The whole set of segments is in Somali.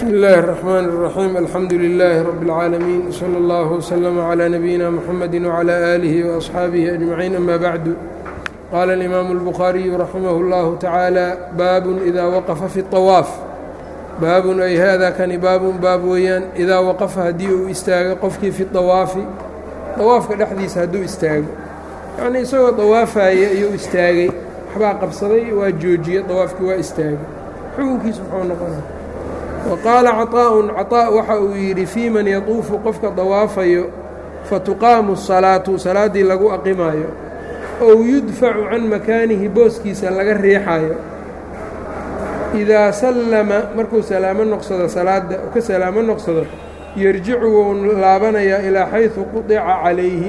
بسم الله الرحمن الرحيم الحمد لله رب العالمين صلى الله وسلم على نبينا محمد وعلى آله وأصحابه أجمعين أما بعد قال الإمام البخاري رحمه الله تعالى باب إذا وقف في الطواaf baabun ay hada kani baabun baab weeyaan idaa waqafa haddii uu istaago qofkii fi dawaafi dawaafka dhexdiisa hadduu istaago yacnii isagoo dawaafaya ayuu istaagay waxbaa qabsaday waa joojiye dawaafkii waa istaagay xukunkiisu muxuu noqonaya wa qaala caطaa'un caطaa' waxa uu yidhi fii man yatuufu qofka dawaafayo fatuqaamu الsalaatu salaaddii lagu aqimaayo ow yudfacu can makaanihi booskiisa laga riixayo idaa sallama markuu salaamo noqsado salaadda ka salaamo noqsado yarjicu wuu laabanayaa ilaa xaysu qudica calayhi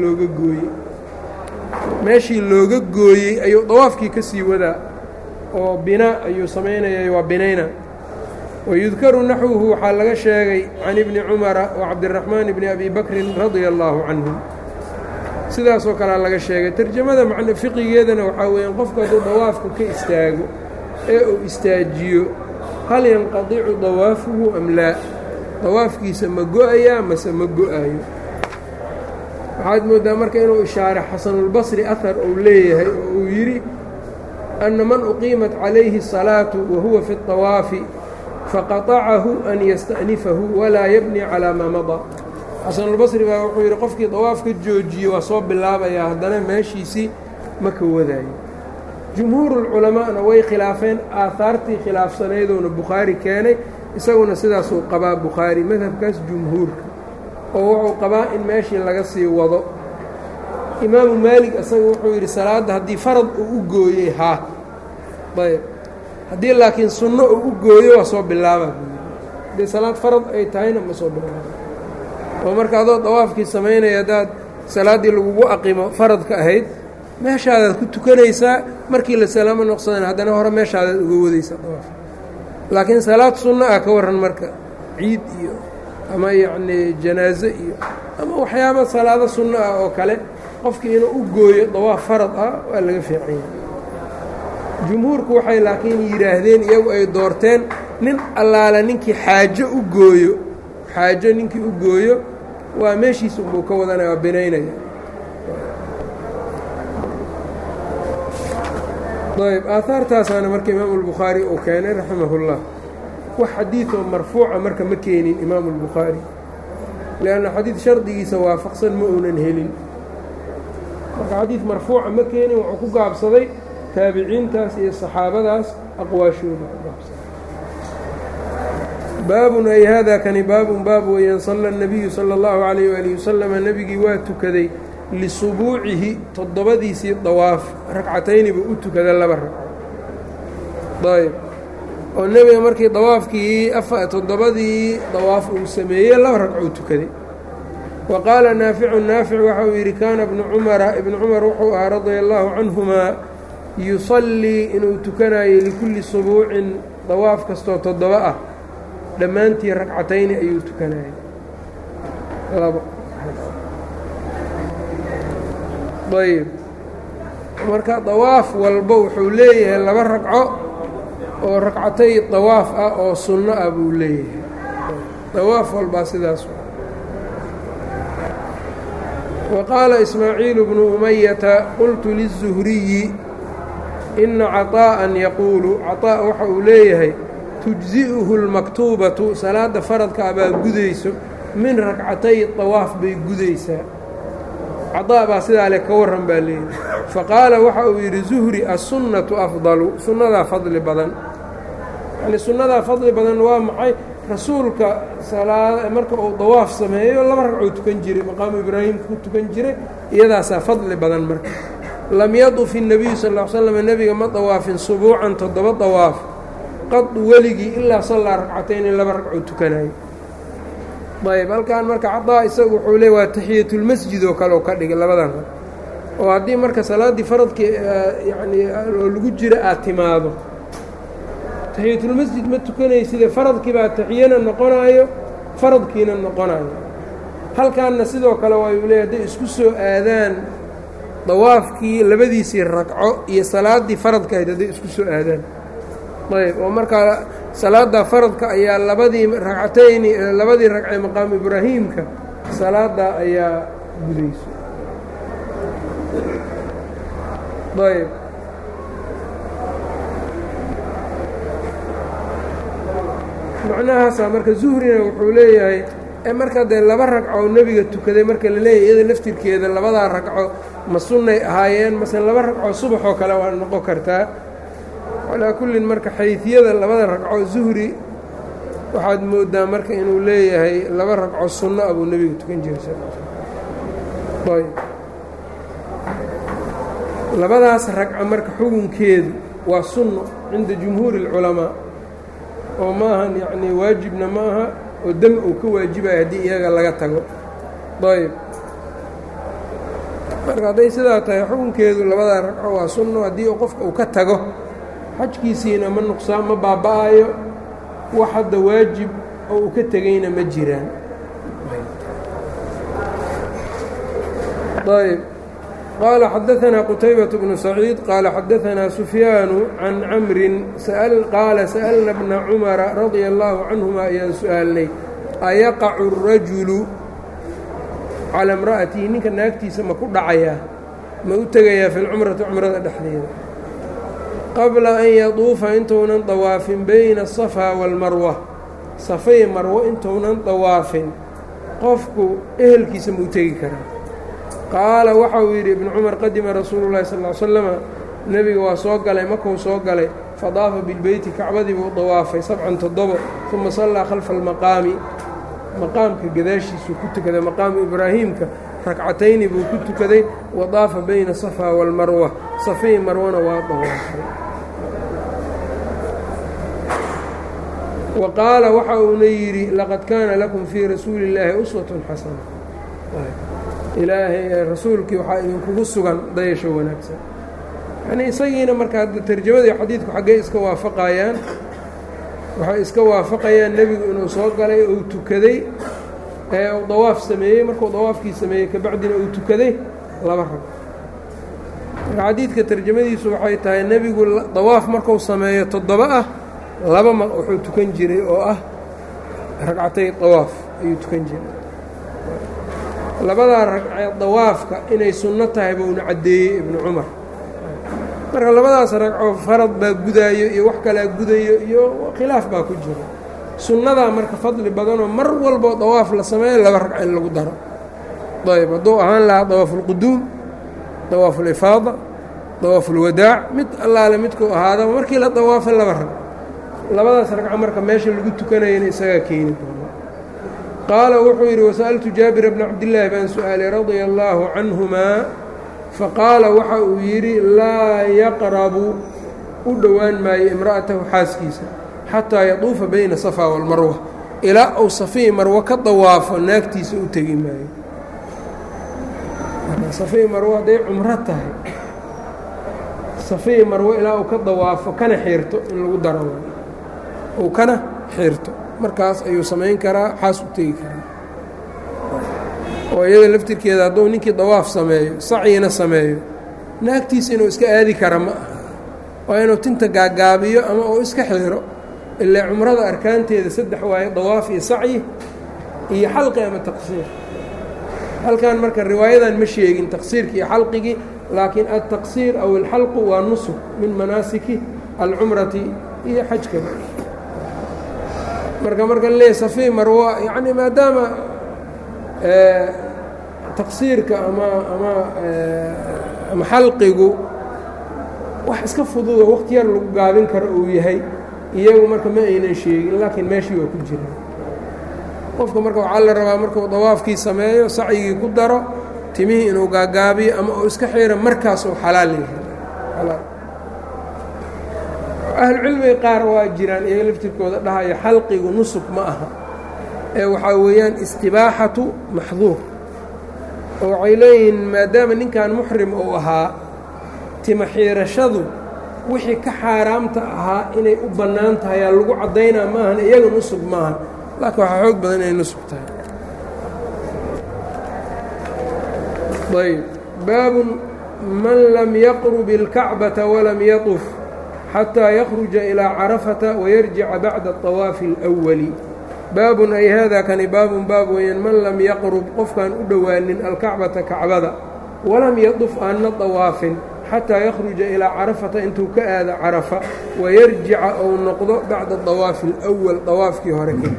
meeshii looga gooyey ayuu dawaafkii ka sii wadaa oo binaa ayuu samaynaya waa binayna wayudkaru naxwuhu waxaa laga sheegay can ibni cumara wa cabdiraxmaan bni abi bakrin radia allaahu canhum sidaasoo kalea laga sheegay tarjamada macno fiqigeedana waxaa weeyaan qofku hadduu dawaafka ka istaago ee uu istaajiyo hal yanqadicu dawaafuhu am laa dawaafkiisa ma go-ayaa mase ma go-ayo waxaad mooddaa marka inuu ishaaray xasanulbasri ahar uu leeyahay oo uu yidhi anna man uqiimat calayhi الsalaatu wa huwa fi الطawaafi faqatacahu an yasta'nifahu walaa yabni calaa maa madaa xasanulbasri baa wuxuu yidhi qofkii dawaafka joojiye waa soo bilaabayaa haddana meeshiisii ma ka wadaayo jumhuurulculamaa'na way khilaafeen aahaartii khilaafsanaydoona bukhaari keenay isaguna sidaasuu qabaa bukhaari madhabkaas jumhuurka oo wuxuu qabaa in meeshii laga sii wado imaamu maalig isaga wuxuu yidhi salaadda haddii farad uu u gooyey haa ayb haddii laakiin sunno uu u gooyo waa soo bilaabaa haddii salaad farad ay tahayna ma soo bilaaba oo marka adoo dawaafkii samaynaya haddaad salaaddii lagugu aqimo faradka ahayd meeshaadaad ku tukanaysaa markii la salaamo noqsadana haddana hore meeshaadaad uga wadaysaa dawaafka laakiin salaad sunno ah ka warran marka ciid iyo ama yacnii janaaso iyo ama waxyaaba salaado sunno ah oo kale qofkii inuu u gooyo dawaaf farad ah waa laga fiicanya jumhuurku waxay laakiin yidhaahdeen iyagu ay doorteen nin allaala ninkii xaajo u gooyo xaajo ninkii u gooyo waa meeshiisa unbuu ka wadanaya waa binaynaya ayb aahaartaasaana marka imaamu albukhaari uu keenay raximahullah wax xadiidoo marfuuca marka ma keenin imaamu albukhaari lianna xadiid shardigiisa waafaqsan ma uunan helin marka xadiid marfuuca ma keenin wuxuu ku gaabsaday taabiciintaas iyo saxaabadaas aqwaashooda ku gaabsaday baabun ay haadaa kani baabun baab weeyaan salla الnabiyu salى اllahu عalayh waalihi wasalama nebigii waa tukaday lisubuucihi toddobadiisii dawaaf ragcatayni buu u tukaday laba ragco ayb oo nebiga markii dawaafkii toddobadii dawaaf uu sameeyey laba ragcou tukaday wa qaala naaficu naafic waxa uu yidhi kaana ibnu cumar wuxuu ahaa radia allaahu canhumaa yusallii inuu tukanayo likulli subuucin dawaaf kastoo toddoba ah dhammaantii ragcatayni ayuu tukanayay ayb marka dawaaf walba wuxuu leeyahay laba ragco oo ragcatay dawaaf ah oo sunno ah buu leeyahay dawaaf walbaa sidaas wa qaala ismaaciilu bnu umayata qultu liلzuhriyi ina caطaa'an yaquulu caطaa' waxa uu leeyahay tujzi'uhu اlmaktuubatu salaadda faradka ah baa gudayso min ragcatay dawaaf bay gudaysaa caطaa' baa sidaa leh ka warran baa leeyahy faqaala waxa uu yidhi zuhri assunnatu afdalu sunnadaa fadli badan yacnii sunnadaa fadli badan waa maxay rasuulka marka uu dawaaf sameeyo laba ragcuu tukan jiray maqaamu ibraahim ku tukan jiray iyadaasaa fadli badan marka lam yaduf الnabiyu sal ll ly slam nebiga ma dawaafin subuucan toddoba dawaaf qad weligii ilaa sallaa ragcatayni laba ragcuu tukanayo ayb halkan marka cadaa isagu wuxuu leey waa taxiyatulmasjid oo kale oo ka dhigay labadan rag oo haddii marka salaaddii faradkii yacnii oo lagu jira aad timaado taxiyatulmasjid ma tukanayside faradkii baa taxiyana noqonaayo faradkiina noqonayo halkaanna sidoo kale waayuu leey hadday isku soo aadaan dawaafkii labadiisii ragco iyo salaaddii faradka ahayd hadday isku soo aadaan ayb oo markaa salaada faradka ayaa labadii ragcatayni labadii ragcee maqaamu ibraahiimka salaada ayaa gudayso. ayb macnahaasaa marka zuhrina wuxuu leeyahay marka dee laba ragco nebiga tukaday marka la leeyahay iyada laftirkeeda labadaa ragco ma sunnay ahaayeen mase laba ragco subaxoo kale waa noqon kartaa. calaa kullin marka xayfiyada labada ragco zuhri waxaad moodaa marka inuu leeyahay laba ragco sunno abuu nebiga tukan jiray sal ayb labadaas ragco marka xugunkeedu waa sunno cinda jumhuuri اlculamaa oo ma ahan yacnii waajibna ma aha oo dam uu ka waajibayo haddii iyaga laga tago. ayb marka hadday sidaa tahay xukunkeedu labadaa ragco waa sunno haddii qofka uu ka tago xajkiisiina ma nuqsaan ma baaba'ayo wax hadda waajib oo uu ka tegayna ma jiraan. ayb qaala xadaثanaa qutaybaة bnu saciid qaala xadaثanaa sufyaanu can camrin qaala sa'alna bna cumara radia اllaahu canهuma ayaan su-aalnay ayaqacu الrajulu calى imra'atihi ninka naagtiisa ma ku dhacayaa ma u tegayaa fi اlcumrati cumrada dhexdeeda qabla an yaduufa intuunan dawaafin bayna الصafaa wاlmarwa safay marwo intuunan dawaafin qofku ehelkiisa ma u tegi karaa. qaala waxa uu yidhi ibnu cumar qadima rasuulu llahi sal ly slama nebiga waa soo galay makuu soo galay fadaafa bilbeyti kacbadii buu dawaafay 7 uma sallaa khalfa almaqaami maqaamka gadaashiisuu ku tukaday maqaamu ibraahiimka ragcatayni buu ku tukaday wadaafa bayna safaa waalmarwa safay marwana waa dawaafay. wa qaala waxa uuna yidhi laqad kaana lakum fii rasuuli illaahi uswatun xasana ilaahay rasuulkii waxaa idinkugu sugan dayasho wanaagsan. yanii isagiina marka tarjamadii xadiidku xaggey iska waafaqayaan waxay iska waafaqayaan nebigu inuu soo galay ou tukaday ee uu dawaaf sameeyey markuu dawaafkii sameeyey kabacdina uu tukaday laba rag. marka xadiidka tarjamadiisu waxay tahay nebigu dawaaf marku sameeyo 7 ah laba wuxuu tukan jiray oo ah ragcatay dawaaf ayuu tukan jiray. labadaa ragcee dawaafka inay sunno tahay buuna caddeeyey ibnu cumar. marka labadaas ragco farad baa gudaayo iyo wax kalaa gudayo iyo khilaaf baa ku jira. sunnadaa marka fadli badanoo mar walboo dawaaf la sameeyo laba ragco in lagu daro. ayb hadduu ahaan lahaa dawaafuulquduum dawaafuulifaada dawaafuulwadaac mid allaale midkuu ahaadaba markii la dawaafay laba ragco labadaas ragco marka meesha lagu tukanayana isagaa keeni doona. qaala wuxuu yidhi wasa'altu jaabira bna cabdillaahi baan su-aalay radia allaahu canhumaa faqaala waxa uu yidhi laa yaqrabu u dhowaan maayo imra'atahu xaaskiisa xataa yaduufa bayna safaa waalmarwa ilaa uu safii marwo ka dawaafo naagtiisa u tegi maayo. safii marwo hadday cumro tahay safii marwo ilaa uu ka dawaafo kana xiirto in lagu daro uu kana xiirto markaas ayuu samayn karaa xaas u tegi karaa. oo iyada laftirkeeda hadduu ninkii dawaaf sameeyo sacyina sameeyo naagtiisa inuu iska aadi kara ma aha waa inuu tinta gaagaabiyo ama uu iska xiiro ilaa cumrada arkaanteeda 3 waaye dawaaf iyo sacyi iyo xalqi ama taqsiir. halkan marka riwaayadan ma sheegin taqsiirki iyo xalqigii laakiin altaqsiir aw alxalqu waa nusuk min manaasiki alcumrati iyo xajka. marka leey safii marwa yacni maadaama taqsiirka ama xalqigu wax iska fududo waqti yar lagu gaabin karo uu yahay iyagu marka ma aynan sheegin laakiin meeshii waa ku jira. qofka marka waxaa la rabaa markuu dawaafkii sameeyo sacyigii ku daro timihii inuu gaagaabiyo ama uu iska xiiro markaasuu xalaal yahay. ahlucilmiga qaar waa jiraan iyaga laftirkooda dhahaya xalqigu nusuk ma aha ee waxaa weeyaan istibaaxatu maxduur oo waxay leeyihiin maadaama ninkan muxrim uu ahaa tima xiirashadu wixii ka xaaraamta ahaa inay u bannaan tahay aa lagu caddaynaa ma ahan iyaga nusug maaha laakiin waxaa xoog badan inay nusug tahay. ayb baabun man lam yaqrub ilkacbata walam yatuf xataa yakruja ilaa carafata wayarjica bacda aطawaafi اlأwali baabun ay haadaa kani baabun baab weeyaan man lam yaqrub qofkaan u dhowaanin alkacbata kacbada walam yaduf aanna dawaafin xataa yakhruja ilaa carafata intuu ka aado carafa wayarjica ou noqdo bacda dawaafi اlأwal dawaafkii hore kadib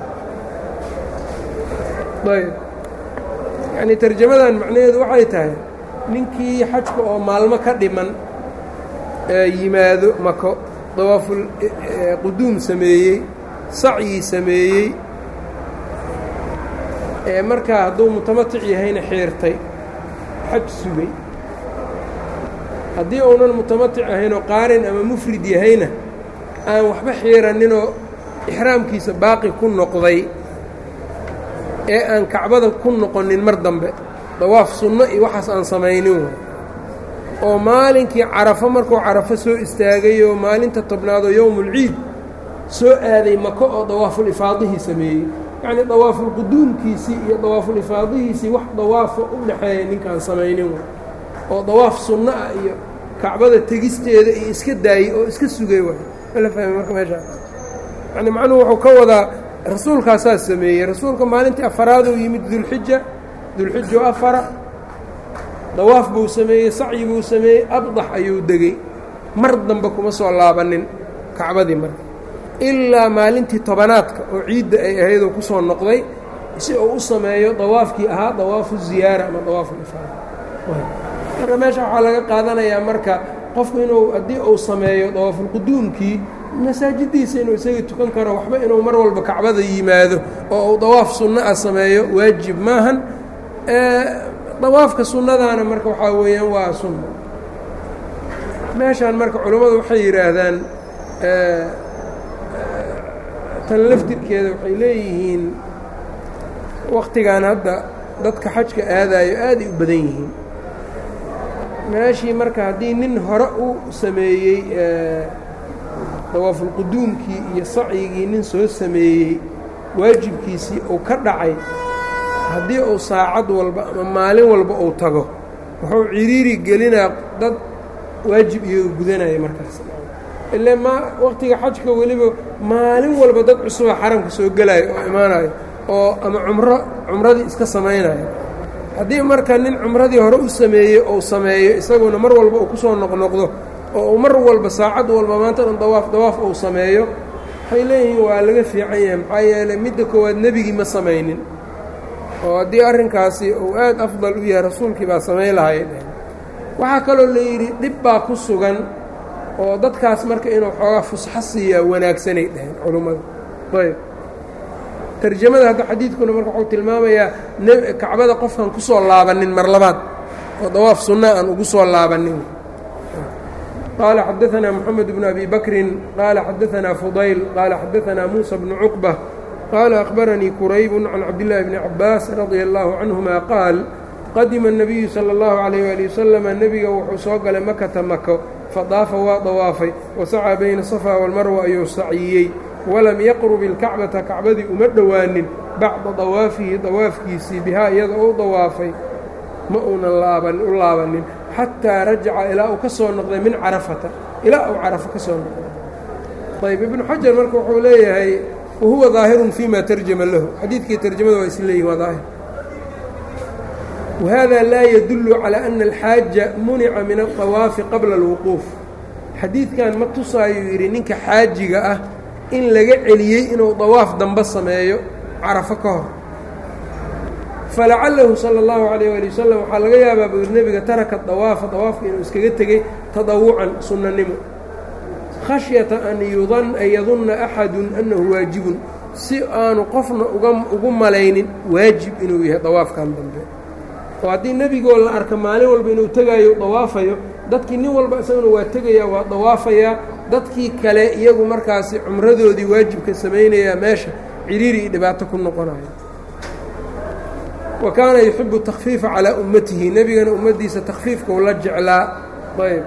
ayb yacnii tarjamadan macnaheedu waxay tahay ninkii xajka oo maalmo ka dhiman yimaado mako dawaaful quduum sameeyey sacyii sameeyey markaa hadduu mutamatic yahayna xiirtay xaj sugay haddii uunan mutamatic ahaynoo qaarin ama mufrid yahayna aan waxba xiiraninoo ixraamkiisa baaqi ku noqday ee aan kacbada ku noqonin mar dambe dawaaf sunno iyo waxaas aan samaynin way oo maalinkii carafo markuu carafo soo istaagay oo maalinta tobnaadoo yowmulciid soo aaday mako oo dawaaful ifaadihii sameeyey yacnii dawaaful quduumkiisii iyo dawaaful ifaadihiisii wax dawaafo u dhexeeya ninkaan samaynin way oo dawaaf sunno ah iyo kacbada tegisteeda iyo iska daayey oo iska sugay waay mala fahmay marka meeshaa yacni macnuhu wuxuu ka wadaa rasuulkaasaa sameeyey rasuulka maalintii afaraaduu yimid dulxija oo afara dawaaf buu sameeyey sacyi buu sameeyey abdax ayuu degey mar dambe kuma soo laabanin kacbadii marka ilaa maalintii tobanaadka oo ciidda ay ahaydoo ku soo noqday si uu u sameeyo dawaafkii ahaa dawaafu ziyaara ama dawaafu ifaada marka meesha waxaa laga qaadanayaa marka qofku inuu haddii uu sameeyo dawaafulquduumkii masaajiddiisa inuu isaga tukan karo waxba inuu mar walba kacbada yimaado oo uu dawaaf sunno ah sameeyo waajib maahan dawaafka sunnadaana marka waxaa weeyaan waa sunno meeshaan marka culammadu waxay yidhaahdaan tan laftirkeeda waxay leeyihiin wakhtigan hadda dadka xajka aadaayo aaday u badan yihiin meeshii marka haddii nin hore u sameeyey dawaafulquduumkii iyo sacyigii nin soo sameeyey waajibkiisii uu ka dhacay haddii uu saacad walba ama maalin walba uu tago wuxuu ciriiri gelinaa dad waajib iyaga gudanaya markaas ile waqtiga xajka weliba maalin walba dad cusuba xaramka soo gelaayo oo imaanayo oo ama cumradii iska samaynayo haddii marka nin cumradii hore u sameeyey ou sameeyo isaguna mar walba uu ku soo noqnoqdo oo uu mar walba saacad walba maanta dhan dawaaf uu sameeyo waxay leeyihiin waa laga fiican yahay maxaa yeeley midda koowaad nebigii ma samaynin oo haddii arrinkaasi uu aad afdal u yahay rasuulkii baa samayn lahay dheheen waxaa kaloo la yidhi dhib baa ku sugan oo dadkaas marka inuu xoogaa fusxo siiyaa wanaagsanay dheheen culummada ayb tarjamada hadda xadiidkuna marka wuxuu tilmaamayaa kacbada qofkan ku soo laabanin mar labaad oo dawaaf sunna aan ugu soo laabanin qaala xadaanaa moxamed bnu abi bakrin qaala xadaanaa fudayl qaala xadaanaa muusa bnu cuqba qaala akhbaranii kuraybu can cabdillaahi bni cabaas radia allaahu canhuma qaal qadima الnabiyu salى اllahu عalayh ali wasalama nebiga wuxuu soo galay makata mako fadaafa waa dawaafay wasacaa bayna safaa walmarwa ayuu saciyey walam yaqrub ilkacbata kacbadii uma dhowaanin bacda dawaafihi dawaafkiisii bihaa iyada uu dawaafay ma uunan u laabanin xataa rajaca ilaa uu ka soo noqday min carafata ilaa uu carafo ka soo noqday ayb ibnu xajar marka wuxuu leeyahay wahuwa daahirun fima tarjama lahu xadiidkii tarjamada waa isleeyihin waa daahir wahada laa yadullu calaa ana alxaaja munica min aldawaafi qabla alwuquuf xadiidkan ma tusaayuu yidhi ninka xaajiga ah in laga celiyey inuu dawaaf dambe sameeyo carafo ka hor falacalahu sala اllahu calayh ali wasalam waxaa laga yaabaa buu yidhi nebiga taraka dawaafa dawaafka inuu iskaga tegey tadawucan sunnanimo khashyata an yadunna axadun annahu waajibun si aanu qofna ugu malaynin waajib inuu yahay dawaafkan dambe oo haddii nebigoo la arka maalin walba inuu tegaayo dawaafayo dadkii nin walba isaguna waa tegayaa waa dawaafayaa dadkii kale iyagu markaasi cumradoodii waajibka samaynayaa meesha ciriiri iyo dhibaato ku noqonayo wa kaana yuxibu takfiifa calaa ummatihi nebigana ummaddiisa takfiifkau la jeclaa ayb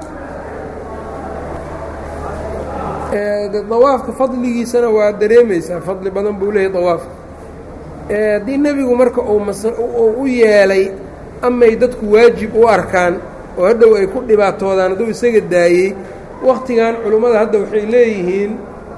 dawaafka fadligiisana waa dareemaysaa fadli badan buu leeyahy dawaafka haddii nebigu marka uu u yeelay amay dadku waajib u arkaan oo hadhow ay ku dhibaatoodaan hadduu isaga daayey waqtigan culimmada hadda waxay leeyihiin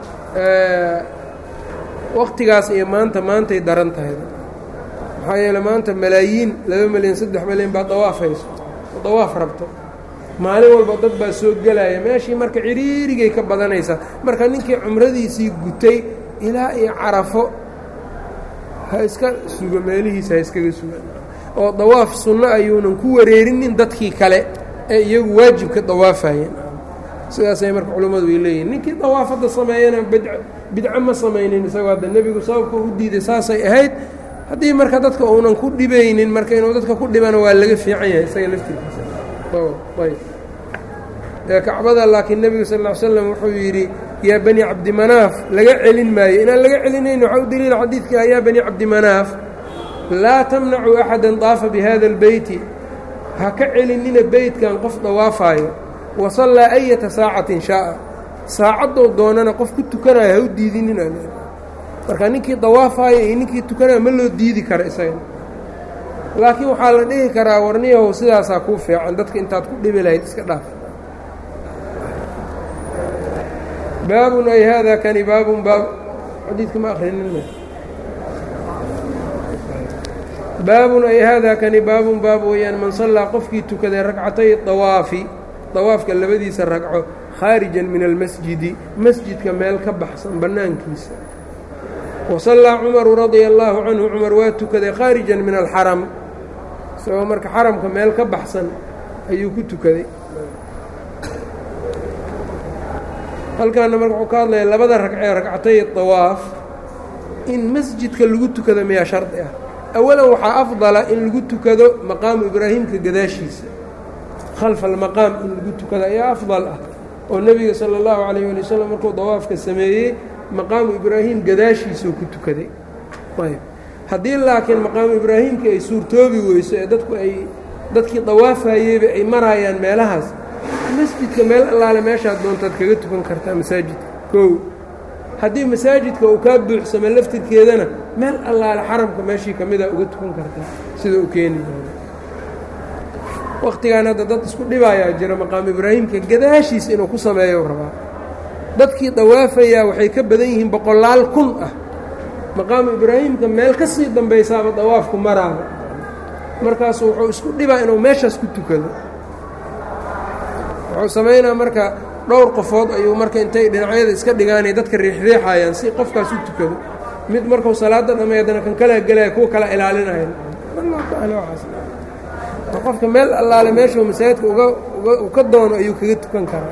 waqtigaas iyo maantay daran tahay maxaa yeele maanta malaayiin 2 milyan 3 milyan baa dawaafayso oo dawaaf rabto maalin walba dad baa soo gelaya meeshii marka ciriirigay ka badanaysaa marka ninkii cumradiisii gutay ilaa iyo carafo ha iska sugo meelihiisa ha iskaga sugan oo dawaaf sunno ayuunan ku wareerinin dadkii kale ee iyagu waajibka dawaafayeen sidaasay marka culimmadu ay leeyihin ninkii dawaafadda sameeyana bidco ma samaynin isagoo hadda nebigu sababka u diiday saasay ahayd haddii marka dadka uunan ku dhibaynin marka inuu dadka ku dhibana waa laga fiican yahay isaga laftirkiisa ayb kacbada laakiin nebigu sal ll ly slam wuxuu yidhi yaa bani cabdimanaaf laga celin maayo inaan laga celinayn waxaa u daliila xadiidka yaa bani cabdimanaaf laa tamnacuu axada daafa bihada اlbeyti ha ka celinina beytkan qof dawaafaayo wasallaa ayata saacatin shaaa saacaddou doonana qof ku tukanayo ha u diidinina marka ninkii dawaafaayo iyo ninkii tukanaya ma loo diidi kara isaga laakiin waxaa la dhihi karaa warniyahow sidaasaa kuu fiican dadka intaad ku dhibi lahayd iska dhaaf baabun ay haadaa kani baabun baab xadiidka ma akrinina baabun ay haadaa kani baabun baab weeyaan man sallaa qofkii tukaday ragcatay dawaafi dawaafka labadiisa ragco khaarijan min almasjidi masjidka meel ka baxsan bannaankiisa wasallaa cumaru radia allaahu canhu cumar waa tukaday khaarijan min alxaram isagoo marka xaramka meel ka baxsan ayuu ku tukaday halkaana marka wuxuu ka hadlaya labada ragcee ragcatay dawaaf in masjidka lagu tukado miyaa shardi ah awalan waxaa afdala in lagu tukado maqaamu ibraahimka gadaashiisa khalfa almaqaam in lagu tukado ayaa afdal ah oo nebiga sala allahu calayh ali wasalam markuu dawaafka sameeyey maqaamu ibraahim gadaashiisuu ku tukaday ayb haddii laakiin maqaamu ibraahimka ay suurtoobi weyso ee dadkii dawaafayeyba ay maraayaan meelahaas masjidka meel allaale meeshaad doontaad kaga tukan kartaa masaajidka kow haddii masaajidka uu kaa buuxsamo laftirkeedana meel allaale xaramka meeshii ka mida uga tukan kartaa sida uu keeni doono waqtigaan hadda dad isku dhibaayaa jira maqaamu ibraahimka gadaashiisa inuu ku sameeyo rabaa dadkii dawaafayaa waxay ka badan yihiin 100,000 ah maqaamu ibraahimka meel ka sii dambaysaaba dawaafku maraaba markaasu wuxuu isku dhibaa inuu meeshaas ku tukado wuxuu samaynaa marka dhowr qofood ayuu marka intay dhinacyada iska dhigaanay dadka riixriixayaan si qofkaas u tukado mid markuu salaada dhammeeyo haddana kan kala gelaya kuwa kala ilaalinaya qofka meel allaale meeshuu masaajidka u ka doono ayuu kaga tukan karaa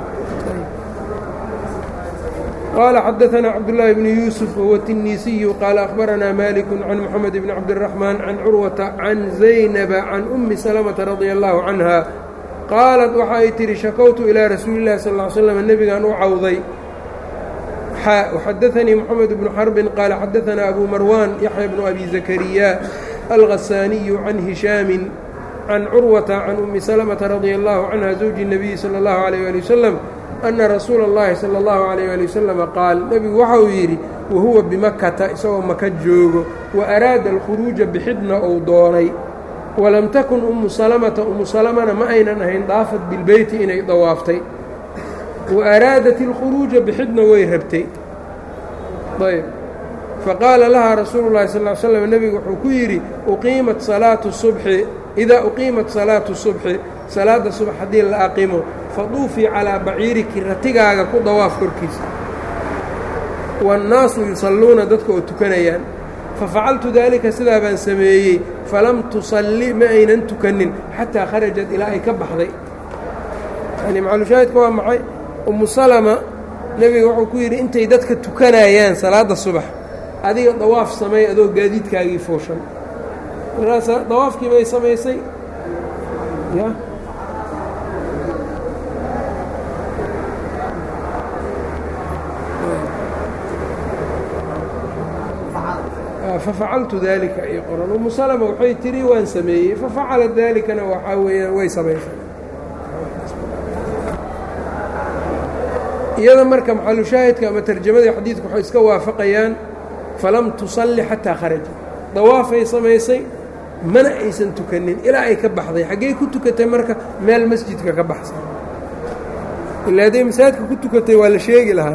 qaala xadaثanaa cabdالlahi bni yuusuf wahuwa الtinisiyu qaala akhbaranaa malik can moxamed bni cabdالraxmaan can curwata can zaynaba can umi salamata radia allahu canha qaalat waxa ay tihi shakowtu ilaa rasuuli اllahi sal ll ly slam nebigaan u cawday xadaثanii moxamed bnu xarbin qaala xadaثanaa abu marwan yaxya bnu abi zakariya alghasaaniyu can hishaamin can curwata can umi salamata radia allahu canha zawji الnabiyi salى اllahu عalayh ali wasalam ana rasuula اllahi salى اllahu عalayh ali wasalama qaal nebigu waxa uu yidhi wahuwa bimakata isagoo maka joogo wa araada alkhuruuja bixidna ou doonay walam takun umu salamata umu salamana ma aynan ahayn daafat bilbeyti inay dawaaftay wa araadat ilkhuruuja bixidna way rabtay ayb faqaala lahaa rasuulu llahi sal ly slam nebigu wuxuu ku yidhi uqiimat salaatu subxi idaa uqiimat salaatu subxi salaadda subax haddii la aqimo faduufii calaa baciiriki ratigaaga ku dawaaf korkiisa waannaasu yusalluuna dadka oo tukanayaan fafacaltu daalika sidaa baan sameeyey falam tusalli ma aynan tukanin xataa kharajat ilaa ay ka baxday yani macalushaahidka waa maxay umu salama nebiga wuxuu ku yidhi intay dadka tukanayaan salaadda subax adiga dawaaf sameey adoo gaadiidkaagii fooshan markaas dawaafkii bay samaysay ya fafacaltu daalika ay qoran umu salama waxay tihi waan sameeyey fafacala daalikana waxaa weeyaan way samaysay iyada marka maxalushaahidka ama tarjamadii xadiidku waxay iska waafaqayaan falam tusalli xataa kharaja dawaafay samaysay mana aysan tukanin ilaa ay ka baxday xaggey ku tukatay marka meel masjidka ka baxsan ilaa hadday masaajidka ku tukatay waa la sheegi lahaa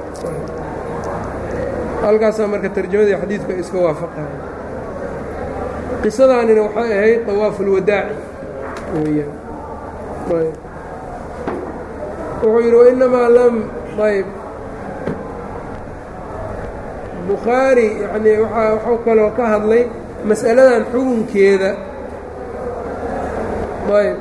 halkaasaa marka tarjamadii xadiidku ay iska waafaqayan qisadaanina waxay ahayd طawaafulwadaaci weyaan wuxuu yidhi wainamaa lam ayb bukhaari yacnii waxuu kaloo ka hadlay mas'aladan xukunkeeda ayb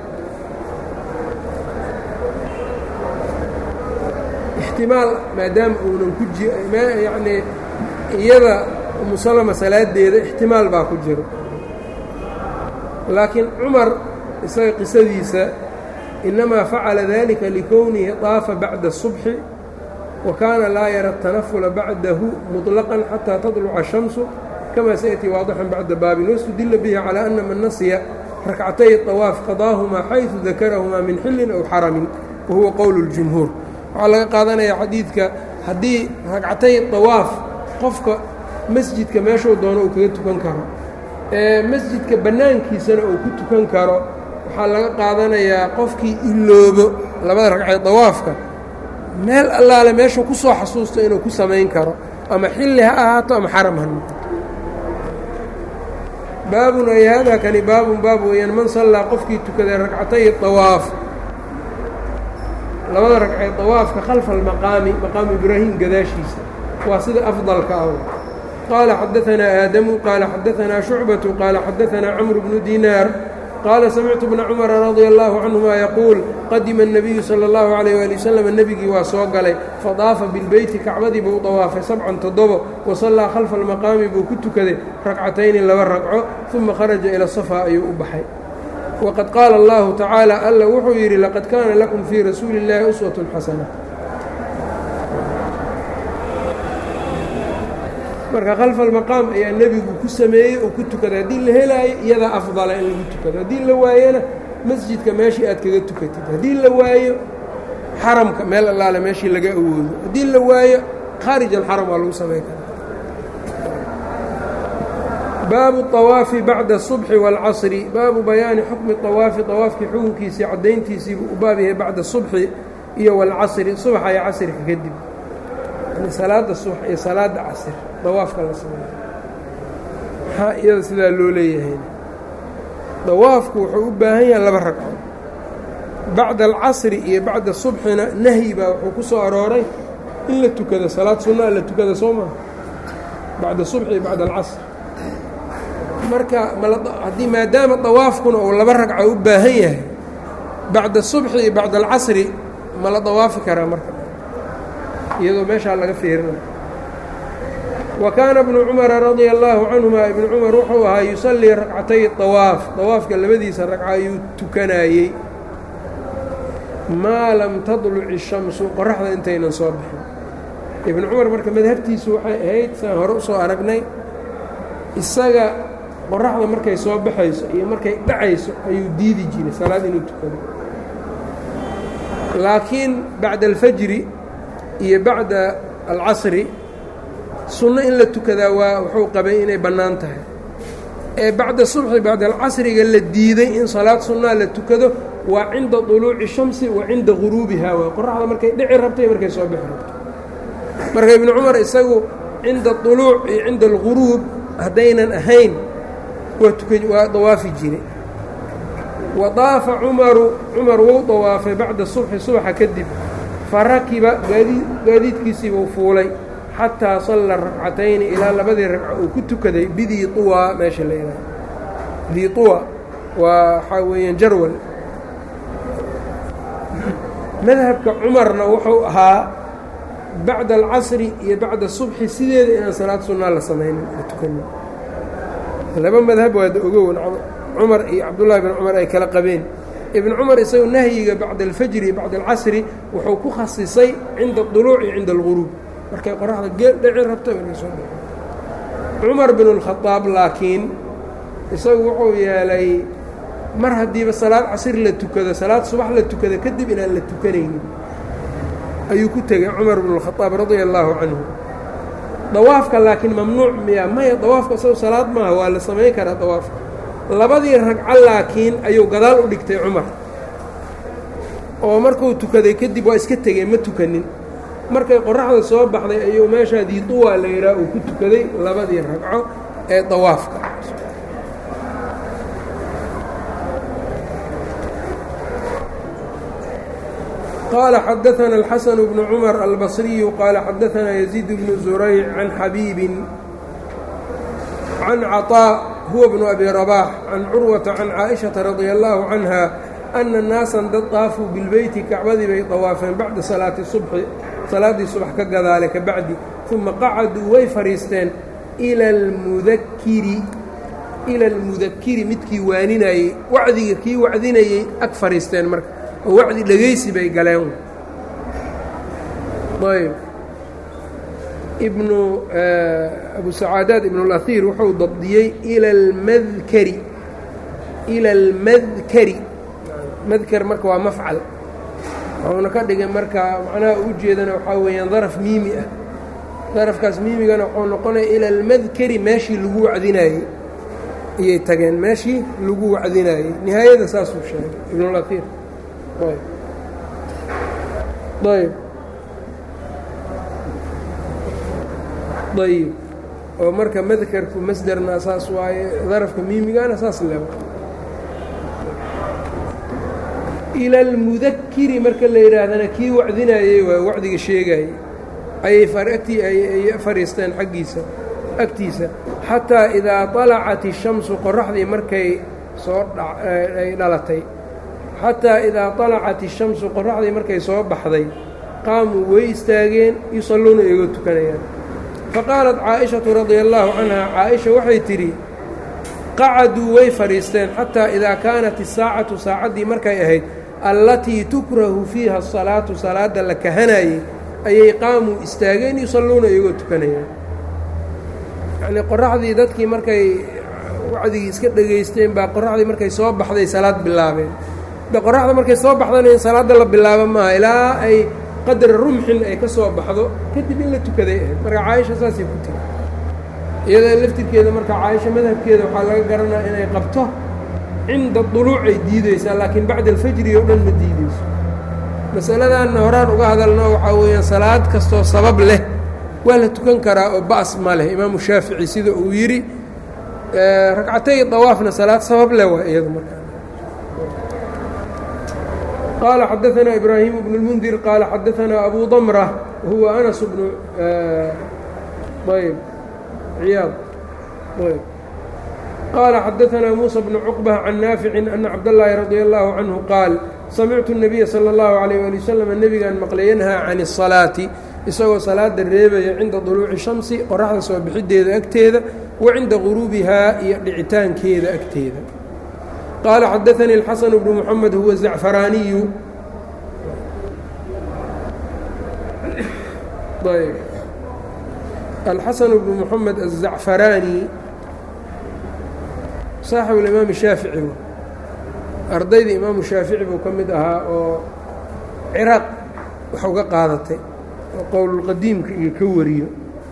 ixtimaal maadaama uunan ku yacnii iyada umu salama salaadeeda ixtimaal baa ku jiro laakiin cumar isaga qisadiisa inamaa facala dalika likownihi طaafa bacda الصubxi wa kaana laa yara الtanafula bacdahu muطlaqan xataa taطluca الshamsu kama saأtii waadixan bacda baabin wاstudila bihi calى ana man nasiya rakcatay الطawaaf qadaahumaa xayثu dakarahumaa min xilin aw xaramin wahuwa qowl الjumhuur waxaa laga qaadanayaa xadiidka haddii ragcatay طawaaf qofka masjidka meeshuu doono uu kaga tukan karo ee masjidka bannaankiisana uu ku tukan karo waxaa laga qaadanayaa qofkii iloobo labada ragcee dawaafka meel allaale meeshuu ku soo xasuusto inuu ku samayn karo ama xilli ha ahaato ama xaram ha noqoto baabun ay haadaa kani baabun baab weeyaan man sallaa qofkii tukaday ragcatay dawaaf labada ragcee dawaafka khalfa almaqaami maqaamu ibraahim gadaashiisa waa sida afdalka ah qaala xadaanaa aadamu qaala xadaanaa shucbatu qaala xadaanaa camru bnu dinaar qaala samictu bna cumara radia allaahu canhuma yaquul qadima الnabiyu salى اllahu عalayh wali wasalam nebigii waa soo galay fadaafa bilbeyti kacbadii buu dawaafay 7 wasallaa khalfa almaqaami buu ku tukaday ragcatayni 2 ragco uma kharaja ila safaa ayuu u baxay waqad qaala allahu tacaala alla wuxuu yidhi laqad kaana lakum fii rasuuli اllaahi uswatun xasana marka khalfa almaqaam ayaa nebigu ku sameeyey oo ku tukaday haddii la helaayo iyadaa afdala in lagu tukado haddii la waayona masjidka meeshii aad kaga tukatid haddii la waayo xaramka meel allaale meeshii laga awoodo haddii la waayo khaarij alxaram waa lagu samayn karaa baabu الطawaafi bacda الصubxi wاlcasri baabu bayaani xukmi طawaafi طawaafkii xukunkiisii caddayntiisiibuu u baab yahay bacda الصubxi iyo wاlcasri subaxa iyo casrika kadib salaada subax iyo salaada casr dawaafka la sameeyo maxaa iyada sidaa loo leeyahay dawaafku wuxuu u baahan yahay 2 ragco bacda alcasri iyo bacda subxina nahyi baa wuxuu ku soo arooray in la tukado salaad sunnaa la tukada soo maha bacda subxi iyo bacda alcasr marka haddii maadaama dawaafkuna uu 2 ragco u baahan yahay bacda subxi iyo bacda alcasri ma la dawaafi karaa marka iyadoo meeshaa laga fiirinayo wa kaana bnu cumara radia allaahu canhuma ibnu cumar wuxuu ahaa yusallii ragcatay dawaaf dawaafka labadiisa ragco ayuu tukanayey maa lam tadluci shamsu qoraxda intaynan soo bixin ibnu cumar marka madhabtiisu waxay ahayd saan hore usoo aragnay isaga qoraxda markay soo baxayso iyo markay dhacayso ayuu diidi jiray salaad inuu tukado laakiin bacda alfajri iyo bacda alcasri sunno in la tukadaa waa wuxuu qabay inay bannaan tahay ee bacda subxi bacda alcasriga la diiday in salaad sunnaa la tukado waa cinda طuluuci shamsi wa cinda guruubihaa waa qoraxda markay dhici rabto iyo markay soo bixi rabto marka ibnu cumar isagu cinda طuluuc iyo cinda alguruub haddaynan ahayn waa dawaafi jiray wa daafa cumar wou dawaafay bacda subxi subaxa kadib farakiba gaadiidkiisii buu fuulay xataa salla ragcatayni ilaa 2 ragco uu ku tukaday bidii طuwa meesha la yidhaha dii طuwa waa waxaa weeyaan jarwal madhabka cumarna wuxuu ahaa bacda alcasri iyo bacda subxi sideeda inaan salaad sunnaa la samaynin la tukanin 2 madhab waada ogown cumar iyo cabdullaahi bin cumar ay kala qabeen ibn cumar isagu nahyiga bacda alfajri iyo bacda alcasri wuxuu ku khasisay cinda اطuluuc iyo cinda alguruub markay qoraxda geel dhici rabto markay soo dhao cumar bin اlkhadaab laakiin isagu wuxuu yeelay mar haddiiba salaad casr la tukado salaad subax la tukado kadib inaan la tukanaynin ayuu ku tegay cumar bin اlkhadaab radia allaahu canhu dawaafka laakiin mamnuuc miya maya dawaafka isagu salaad maaha waa la samayn karaa dawaafka 2 ragco laakiin ayuu gadaal u dhigtay cumar oo markuu tukaday kadib waa iska tegey ma tukanin markay qoraxda soo baxday ayuu meeshaa diituwaa la yidhaha uu ku tukaday labadii ragco ee dawaafka قال xdثna الxسن بن cمر البصري qال xdثna يزيد بن زريع عن xبيب عن cطاء هو بن أبي رباح عن cروة عن cائشhaةa رضي الله عنها أنa ناaسا dad طاafuu بالbeyti kacbadii bay طawaafeen baعda salaaةi الصبحi salaaddii subax ka gadaale ka bacdi ثuma qacaduu way fadhiisteen إlى اlmudakiri midkii waaninayey wacdiga kii wacdinayey ag fadhiisteen marka oo wacdi dhegaysi bay galeen ayb ibnu abu sacaadaad ibnu اlأhiir wuxuu dabdiyey ila اlmadkari madker marka waa mafcal wuxuuna ka dhigay marka macnaha u jeedana waxaa weeyaan daraf miimi ah darafkaas miimigana wuxuu noqonaya ila اlmadkari meeshii lagu wacdinaayey ayay tageen meeshii lagu wacdinaayey nihaayada saasuu sheegay ibnu اlأhiir ayb oo marka madkarku masderna saas waaye darafka miimigana saas leewa ila almudakiri marka la yidhaahdana kii wacdinayey waa wacdiga sheegayey ayay fadhiisteen xaggiisa agtiisa xataa idaa طalacat الshamsu qoraxdii markay soo ay dhalatay xataa idaa طalacat الshamsu qoraxdii markay soo baxday qaamuu way istaageen yusalluuna iyagoo tukanayaan faqaalat caaئiشhaةu radia الlahu canha caaئiشha waxay tidhi qacaduu way fadhiisteen xataa idaa kaanat الsaacatu saacaddii markay ahayd allatii tukrahu fiiha الsalaatu salaadda la kahanayey ayay qaamuu istaageen yusalluuna iyagoo tukanayaan yacnii qoraxdii dadkii markay wacdigii iska dhegaysteen baa qoraxdii markay soo baxday salaad bilaabeen qoraxda markay soo baxdana in salaadda la bilaabo maaha ilaa ay qadra rumxin ay ka soo baxdo kadib in la tukaday ahayd marka caaisha saasay ku tiri iyadoo laftirkeeda marka caaisha madhabkeeda waxaa laga garanaya inay qabto cinda duluucay diideysaa laakiin bacda alfajri oo dhan ma diideyso masaladanna horaan uga hadalno waxaa weeyaan salaad kastoo sabab leh waa la tukan karaa oo ba's ma leh imaamu shaafici sida uu yidhi ragcatay dawaafna salaad sabab leh waa iyadu marka qال xdثna إbrاhيم بن المنdir qال xdثna أbو ضمرة وهuو أنس بن عyاaض qال xdثna موسى بن cقبة عن ناaفع أن cabdاللahi رضي الله عنه qاaل samictu النبيa slى الlaه عليه ولي وسلم nebigan maqlay ynhىa can الصلاaةi isagoo salaada reebaya cinda طuluuci الشhamsi qoraxda soo bixideeda agteeda wa cinda غuruubihaa iyo dhicitaankeeda agteeda qال xdثnي الxسن بن محمد هو الزعفrاني الxسن بن محمد الزعفrاني صاaxiب الإmاam الشhaafiعي ardayda imaamu shaafiعي buu ka mid ahaa oo cراaq wax uga qaadatay oo qowlulqadiimka iyo ka wariyo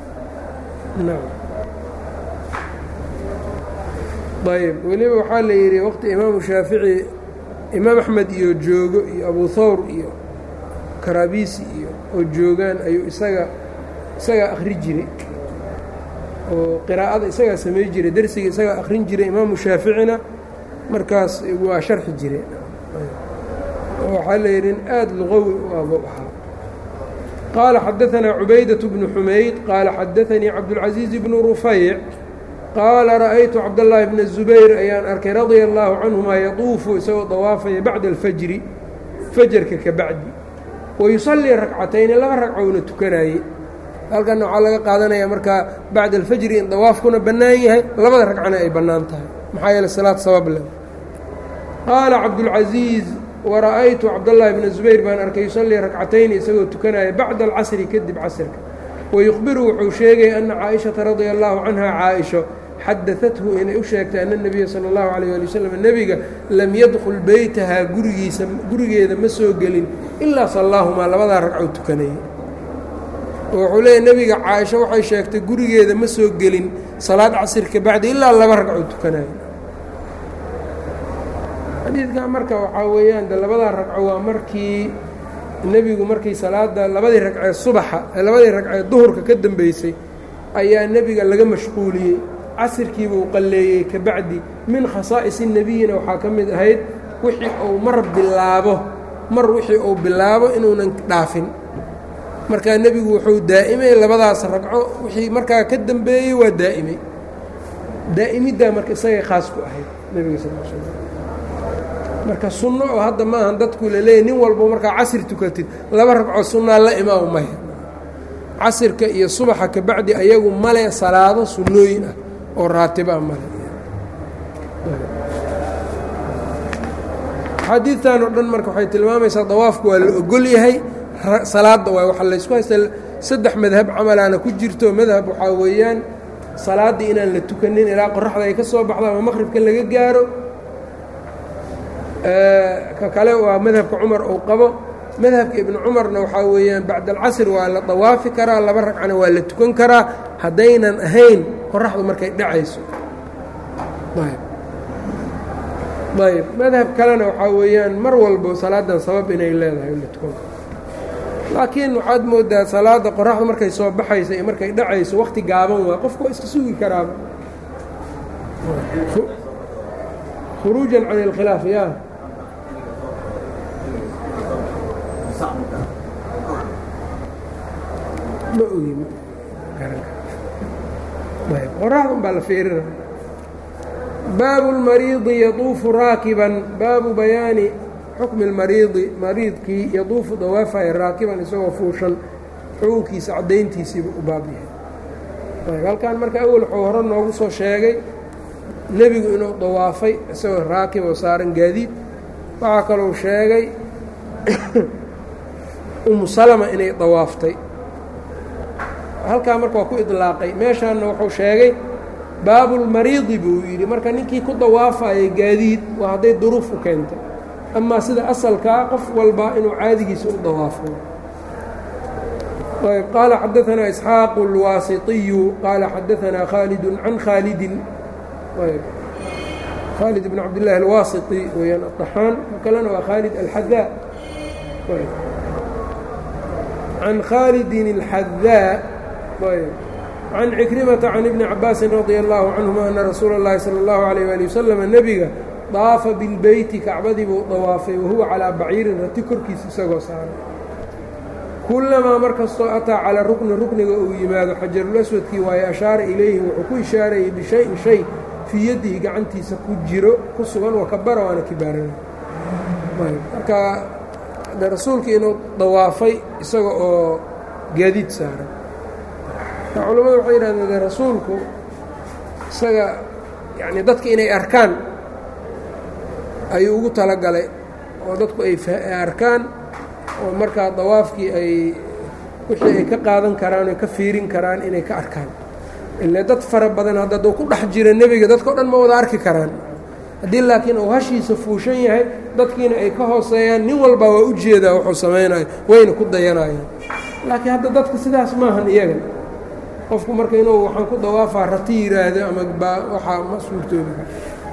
ayb weliba waxaa la yidhi waqti imaamu shaafici imaam axmed iyo joogo iyo abu thawr iyo karaabisi iyo oo joogaan ayuu isagaa akhri jiray oo qiraa'ada isagaa samey jiray dersiga isagaa akhrin jiray imaamu shaaficina markaas waa sharxi jiray waxaa la yidhi in aada luqawi u abo ahaa qaala xadaثanaa cubaydaة bnu xumayd qaala xadaثanii cabdالcaزiiز bnu rufayc qaala ra'aytu cabdالlahi bna الزubayr ayaan arkay radia الlahu canهumaa yaطuufu isagoo dawaafaya bacda alfajri fajarka ka bacdi wayusallii rakcatayni laba ragcowna tukanayey halkanna waxaa laga qaadanayaa markaa bacda alfajri in dawaafkuna bannaan yahay labada ragcana ay bannaan tahay maxaa yeele salaad sabab leh qaala cabdulcaزiiz wara'aytu cabdالlahi bna الزubayr baan arkay yusallii rakcatayni isagoo tukanaya bacda alcasri kadib casrka wayukhbiru wuxuu sheegay ana caaئiشhaةa radia الlahu canha caaئisho xadaثathu inay u sheegtay ana الnebiya salى الlahu عalيه ali waslm nebiga lam yadkul beytahaa gurigeeda ma soo gelin ilaa salaahumaa labadaa ragcoo tukanayay oo wuxuu leeyahy nebiga caaisho waxay sheegtay gurigeeda ma soo gelin salaad casr ka bacdi ilaa laba ragcoo tukanaya xadiidkan marka waxaa weeyaan de labadaa ragco waa markii nebigu markii salaada labadii ragcee subaxa labadii ragcee duhurka ka dambeysay ayaa nebiga laga mashquuliyey casirkiiba uu qalleeyey ka bacdi min khasaa'is nebiyina waxaa ka mid ahayd wixii uu wixii uu bilaabo inuunan dhaafin markaa nebigu wuxuu daa'imay labadaas ragco wixii markaa ka dambeeyey waa daa'imay daa'imiddaa marka isagay khaas ku ahayd nebiga sal l slam marka sunno oo hadda maahan dadku laleeyahy nin walbo markaa casir tukatid laba ragco sunnaa la imaam maya casirka iyo subaxa ka bacdi ayagu male salaado sunnooyin ah oo raatibaa male xadiidtan oo dhan marka waxay tilmaamaysaa dawaafku waa la ogol yahay salaadda waay waxaa laysku haysta saddex madhab camalaana ku jirto madhab waxaa weeyaan salaaddii inaan la tukanin ilaa qoraxda ay ka soo baxdo ama maqribka laga gaaro ka kale waa madhabka cumar uu qabo madhabka ibnu cumarna waxaa weeyaan bacda alcasr waa la dawaafi karaa laba ragcana waa la tukan karaa haddaynan ahayn qoraxdu markay dhacayso ayb madhab kalena waxaa weeyaan mar walbo salaadan sabab inay leedahay in la tukan karo laakiin waxaad moodaa salaada qoraxdu markay soo baxayso iyo markay dhacayso waqti gaaban waa qofku waa iska sugi karaaba khuruujan can اlkhilaaf ya ma ogi qoraxdun baa la feerina baabu اlmariidi yaduufu raakiban baabu bayaani xukmi اlmariidi mariidkii yaduufu dawaafaya raakiban isagoo fuushan xukunkiisa caddayntiisiiba u baab yahay halkan marka awel wuxuu hore noogu soo sheegay nebigu inuu dawaafay isagoo raakib oo saaran gaadiid waxaa kalou sheegay umu salama inay dawaaftay halkaa marka waa ku idlaaqay meeshaanna wuxuu sheegay baabulmariidi buu yidhi marka ninkii ku dawaafaya gaadiid waa hadday duruuf u keentay amaa sida asalkaa qof walba inuu caadigiisa u dawaafo ayb qaala xadaanaa isxaaqu اlwaasiطiyu qaala xadaanaa khaalidun can khaalidin khaalid bn cabdillaahi alwaasiطi weyaan aطaxaan kalena waa khaalid alxadaa can khaalidin اlxadaa can cikrimata can ibni cabaasin radia allahu canhuma ana rasuula اllahi salى اllahu alayh ali wasalam nebiga daafa bilbeyti kacbadii buu dawaafay wahuwa calaa baciirin rati korkiisa isagoo saaran kullamaa markastoo ataa calaa rukniga uu yimaado xajarulaswadkii waaye ashaara ilayhi wuxuu ku ishaarayay bishayin shay fii yadihi gacantiisa ku jiro ku sugan wakabara waana kibaarana marka de rasuulkii inuu dawaafay isaga oo gaadiid saaran culammadu waxay yidhahdeen de rasuulku isaga yani dadka inay arkaan ayuu ugu talagalay oo dadku ay arkaan oo markaa dawaafkii ay wixii ay ka qaadan karaan oy ka fiirin karaan inay ka arkaan ile dad fara badan hadduu ku dhex jira nebiga dadka o dhan ma wada arki karaan haddii laakiin uu hashiisa fuushan yahay dadkiina ay ka hooseeyaan nin walbaa waa u jeedaa wuxuu samaynayo wayna ku dayanayaan laakiin hadda dadka sidaas maahan iyaga qofku marka inuu waxaan ku dawaafaa rati yidhaahdo ama waxaa ma suurtoobi kara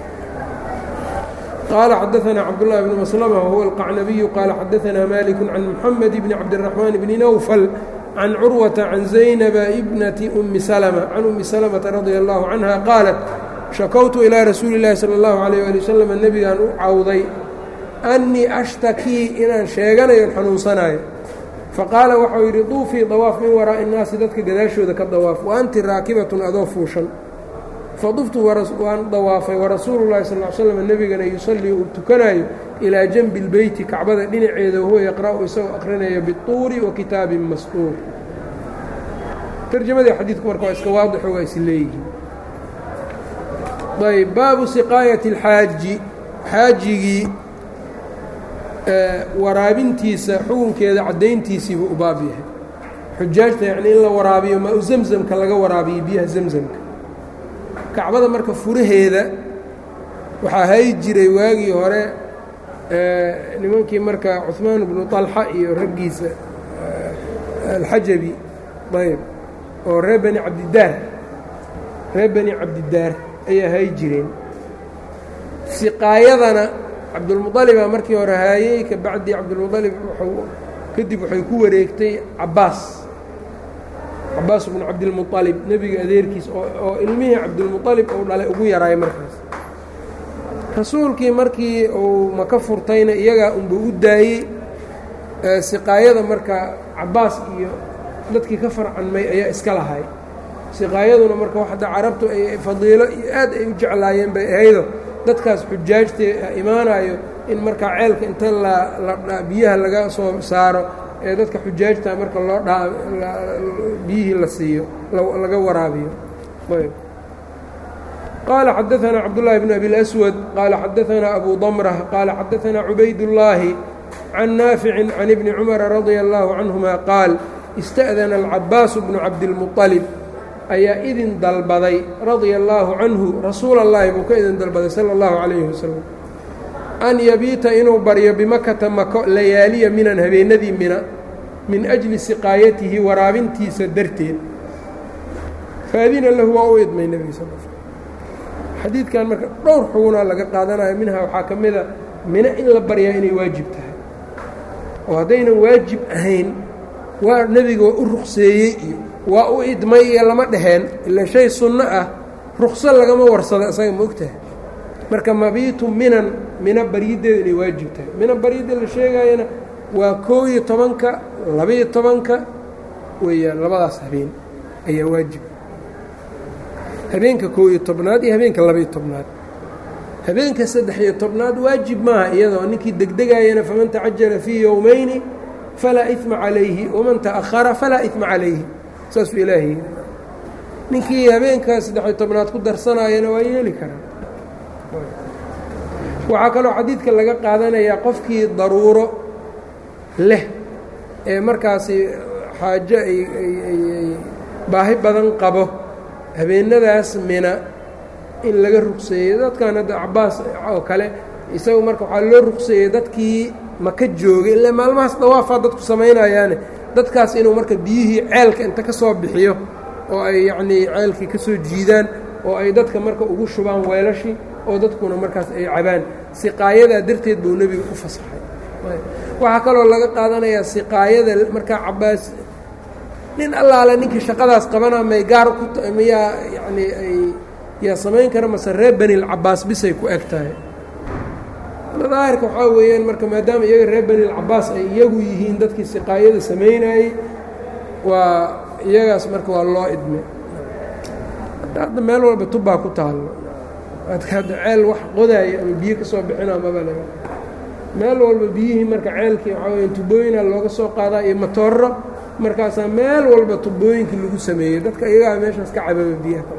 qال xdثna cبدالله بن مسلمة وهو القعنبي qال xdثna مالك عن محمد بن عبدالرحمن بن نوفل عن cروة عن زينب بنة أم سلمة عن أم سلمة رضي الله عنها qاaلت شhakوت إلى رasuuلi اللahi صلى الله عليه ولي وسلم nebigaan u cawday أنii أشhtakيi inaan sheeganayo xanuunsanayo faqاala waxau yidhi طuufii dواaf min waraaءi الناasi dadka gadaashooda ka dواaf وأnti raakibaة adoo fuushan faduftu waan dawaafay warasuulu llahi sal l slm nebigana yusallii uu tukanayo ilaa janbi اlbeyti kacbada dhinaceeda wahuwa yaqra'u isagoo akrinaya bituuri wa kitaabin masquur tarjamadii xadiidku marka waa iska waadixo waa is leeyihiin ayb baabu siqaayati اlxaaji xaajigii waraabintiisa xukunkeeda caddayntiisiibuu u baab yahay xujaajta yacnii in la waraabiyo maa u zemzamka laga waraabiyo biyaha zemzamka kacbada marka furaheeda waxaa hay jiray waagii hore nimankii marka cuثmaan bnu طalxa iyo raggiisa alxajabi ayb oo reer bani cabdidaar ayaa hay jireen siqaayadana cabdulmuطalibaa markii hore haayey ka bacdi cabdulmuطalib kadib waxay ku wareegtay cabaas bnu cabdilmuطalib nebiga adeerkiis oo ilmihii cabdulmuطalib uu dhalay ugu yaraay markaas rasuulkii markii uu maka furtayna iyagaa unba u daayey siqaayada marka cabaas iyo dadkii ka farcanmay ayaa iska lahay siqaayaduna marka waxda carabtu ay fadiilo iyo aad ay u jeclaayeen bay ahaydo dadkaas xujaajta imaanayo in markaa ceelka inta biyaha laga soo saaro ee dadka xujaajta marka loo biyihii la siiyo laga waraabiyo qaala xadaثna cabdالlahi bn abi اlأswad qaala xadaثna abu ضmrة qaala xadaثna cubaydالlaahi can naafici can ibni cumara radia اllahu canهuma qaal ista'dana alcabaas bnu cabdilmuطalib ayaa idin dalbaday radia اllaahu canhu rasuula اllahi buu ka idin dalbaday salى اllahu عalayhi wasalam an yabiita inuu baryo bimakata mako layaaliya minan habeenadii mina min ajli siqaayatihi waraabintiisa darteed faadina lahu waa u idmay nebiga sal l xadiidkan marka dhowr xugunaa laga qaadanayo minha waxaa ka mida mina in la baryaa inay waajib tahay oo haddaynan waajib ahayn waa nebiga waa u ruqseeyey iyo waa u idmay iyo lama dheheen ila shay sunno ah ruqso lagama warsado isaga ma ogtahay marka mabiitu mina baryideeda inay waajib tahay mina baryidda la sheegaayana waa 11ka 12ka weeyaan labadaas habeen ayaa waajib habeenka 11aad iyo habeenka 12aad habeenka 13aad waajib maaha iyadoo ninkii degdegaayana faman tacajala fii yowmayni falaa iثma calayhi waman ta'ahara falaa iثma calayhi saasuu ilaahay ninkii habeenka 13aad ku darsanaayana waa yeeli karaa waxaa kaloo xadiidka laga qaadanayaa qofkii daruuro leh ee markaasi xaajo ay baahi badan qabo habeenadaas mina in laga rugseeyey dadkan hadda cabaas oo kale isagu marka waxaa loo rugseeyey dadkii maka joogay ilaa maalmahaas dawaafaa dadku samaynayaane dadkaas inuu marka biyihii ceelka inta ka soo bixiyo oo ay yacnii ceelkii ka soo jiidaan oo ay dadka marka ugu shubaan weelashii oo dadkuna markaas ay cabaan siqaayadaa darteed buu nebiga u fasaxay waxaa kaloo laga qaadanayaa siqaayada markaa cabaas nin allaale ninkii shaqadaas qabana may gaar ku miyaa yacnii ay yaa samayn kara mase reer benilcabaas bisay ku eg tahay daahirka waxaa weeyaan marka maadaama iyaga reer benilcabaas ay iyagu yihiin dadkii siqaayada samaynayey waa iyagaas marka waa loo idmay hadda meel walba tubbaa ku taallo hadda ceel wax qodaaya ama biyo ka soo bixina maba laga meel walba biyihii marka ceelkii waxaa weya tubooyina looga soo qaadaa iyo matooro markaasaa meel walba tubooyinkii lagu sameeyey dadka iyagaa meeshaas ka cababa biyaha kale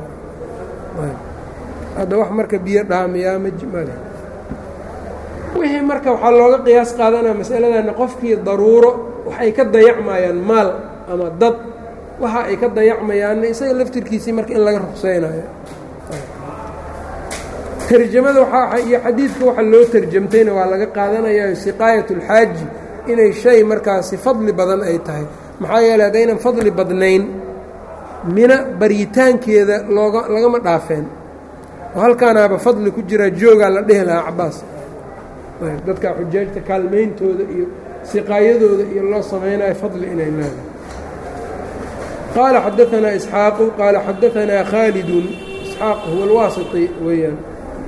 hadda wax marka biyo dhaamiyaa male wixii marka waxaa looga qiyaas qaadanaya masaladana qofkii daruuro wax ay ka dayacmayaan maal ama dad waxa ay ka dayacmayaanna isaga laftirkiisii marka in laga ruqsaynayo tarjamada iyo xadiidka waxa loo tarjamtayna waa laga qaadanayaa siqaayat اlxaaji inay shay markaasi fadli badan ay tahay maxaa yeeley haddaynan fadli badnayn mina baryitaankeeda lagama dhaafeen oo halkaanaaba fadli ku jiraa joogaa la dhehi lahaa cabaas dadka xujaajta kaalmayntooda iyo siqaayadooda iyo loo samaynayo fadli inay leedahay qaala xadaanaa isxaaqu qaala xadaanaa khaalidun isxaaq huwa alwaasiti weeyaan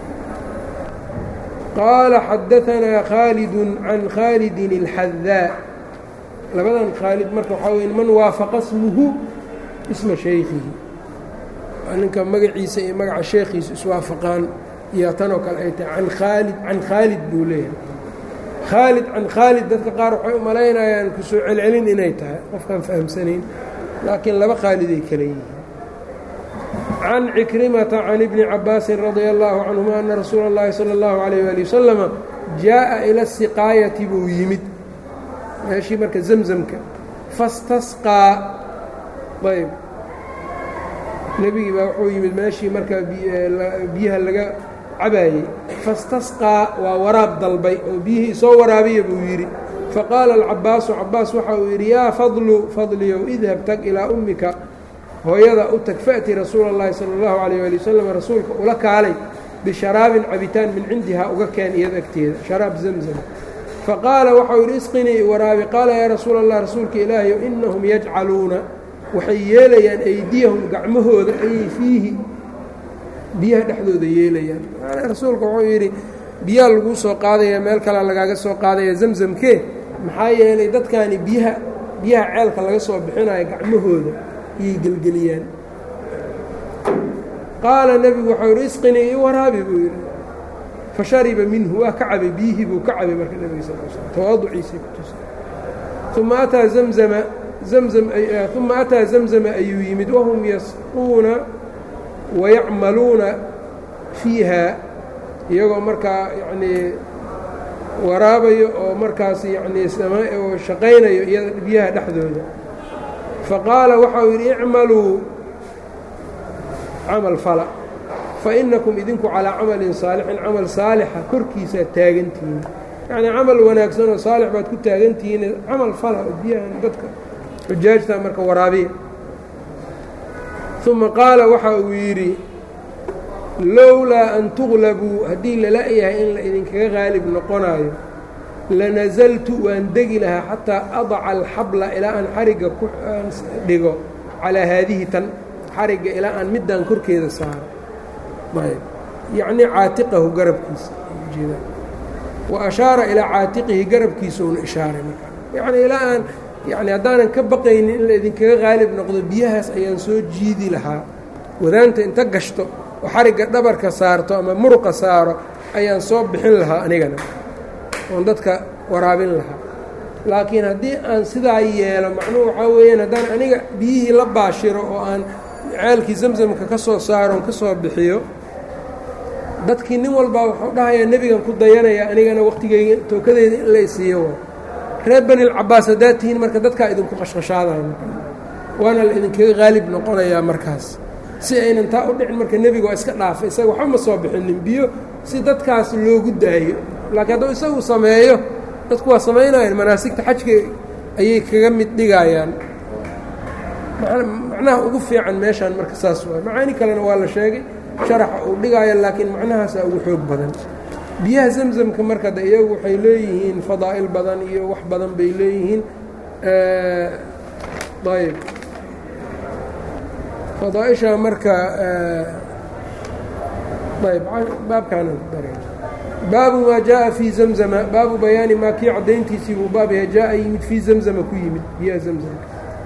qaala xadaanaa khaalidun can khaalidin اlxadaa labadan khaalid marka waxaa weya man waafaqa smuhu isma shaykhihi ninka magaciisa iyo magaca sheekhiisa iswaafaqaan iyo tanoo kale ay tahay can khaalid buu leeyahay khaalid can khaalid dadka qaar waxay u malaynayaan ku soo celcelin inay tahay qofkaan fahamsanayn laakiin laba khaaliday kale yihiin can cikrimata can ibni cabaasin radia allaahu canhuma ana rasuula اllahi salى اllahu alayh wali wasalama jaaءa ila siqaayati buu yimid meeshii marka zemzamka fastasqaa ayb nebigii baa wuxuu yimid meeshii markaa biyaha laga cabaayey fastasqaa waa waraab dalbay oo biyihii soo waraabiya buu yidhi faqaala alcabaasu cabaas waxa uu yidhi yaa fadlu fadliyow idhab tag ilaa ummika hooyada u tag fa'ti rasuula اllahi salى اllahu alayh ali wasalam rasuulka ula kaalay bisharaabin cabitaan min cindihaa uga keen iyada agteeda sharaab zamzam faqaala waxau yidhi isqinii waraabi qaala yaa rasuula allah rasuulka ilaahayow innahum yajcaluuna waxay yeelayaan aydiyahum gacmahooda ayay fiihi biyaha dhexdooda yeelayaan rasuulka wuxuu yidhi biyaa laguu soo qaadaya meel kalea lagaaga soo qaadaya zamzamkee maxaa yeelay dadkaani biyaha ceelka laga soo bixinayo gacmahooda iyay gelgeliyaan qaala nebigu waxau yidhi isqinii io waraabi buu yidhi fashariba minhu waa ka cabay biyihii buu ka cabay marka nebiga sal l slm tawaaduciisay ku tusay uma ataa zamzama ayuu yimid wahum yasquuna wayacmaluuna fiiha iyagoo markaa yacnii waraabayo oo markaas yacnii oo shaqaynayo iyada biyaha dhexdooda faqaala waxau yidhi icmaluu camal fala fainakum idinku calaa camalin saalixin camal saalixa korkiisaad taagantihiin yacnii camal wanaagsan oo saalix baad ku taagantihiin camal fala oo biyahan dadka xujaajta marka waraabiya uma qaala waxa uu yidhi lowlaa an tuglabuu haddii lala-yahay in la idinkaga qaalib noqonaayo lanazaltu waan degi lahaa xataa adaca alxabla ilaa aan xarigga ku dhigo calaa haadihi tan xarigga ilaa aan middaan korkeeda saaro yacnii caatiqahu garabkiisa ujeeda wa ashaara ilaa caatiqihi garabkiisuuna ishaaray markaa yacnii ilaa aan yacni haddaanan ka baqaynin in la idinkaga qaalib noqdo biyahaas ayaan soo jiidi lahaa wadaanta inta gashto oo xarigga dhabarka saarto ama muruqa saaro ayaan soo bixin lahaa anigana oon dadka waraabin lahaa laakiin haddii aan sidaa yeelo macnuhu waxaa weeyaan haddaan aniga biyihii la baashiro oo aan ceelkii zamzamka ka soo saaro on ka soo bixiyo dadkii nin walbaa wuxuu dhahayaa nebigan ku dayanaya anigana waqtigeyga tookadeyda in la isiiyo wa reer banilcabaas haddaad tihiin marka dadkaa idinku qashqashaadayo waana la idinkaga qaalib noqonayaa markaas si aynan taa u dhicin marka nebiga waa iska dhaafay isaga waxba ma soo bixinin biyo si dadkaas loogu daayo laakiin hadduu isagu sameeyo dadku waa samaynayaan manaasigta xajka ayay kaga mid dhigayaan macnaha ugu fiican meeshaan marka saas waay macaani kalena waa la sheegay sharaxa uu dhigaayo laakiin macnahaasaa ugu xoog badan biyaha zamzamka marka de iyagu waxay leeyihiin fadaa'il badan iyo wax badan bay leeyihiin ayb fadaaisha marka ayb baabkaana dare baabu maa jaaءa fii zamzama baabu bayaani maa kii caddayntiisii buu baab yahay jaaءa yimid fii zamzama ku yimid biyaha zamzamka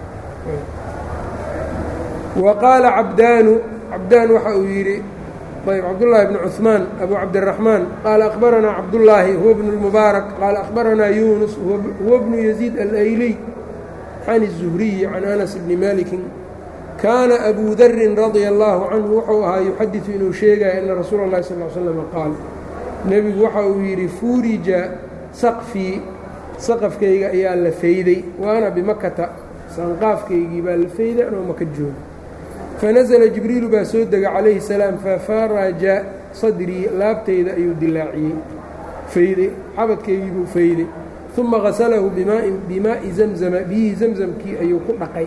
wa qaala cabdaan waxa uu yidhi ayb cabdullaahi bn cuثmaan abu cabdiraxmaan qaala akhbaranaa cabdullaahi huwa bnu اlmubaarak qaala akhbaranaa yunus huwa bnu yaziid alayliy can الzuhriyi can anas bni maliki kaana abu darin radia allaahu canhu wuxuu ahaa yuxadiثu inuu sheegaya ana rasuula اllahi sal slm qaal nebigu waxa uu yidhi fuurija saqfii saqafkayga ayaa la fayday waana bimakata sanqaafkaygii baa la fayday anoo maka jooga fanasla jibriilu baa soo dega calayhi salaam fafaraja sadrii laabtayda ayuu dilaaciyey fayday xabadkaygii buu fayday uma gasalahu bimaa'i zamzama biyihii zamzamkii ayuu ku dhaqay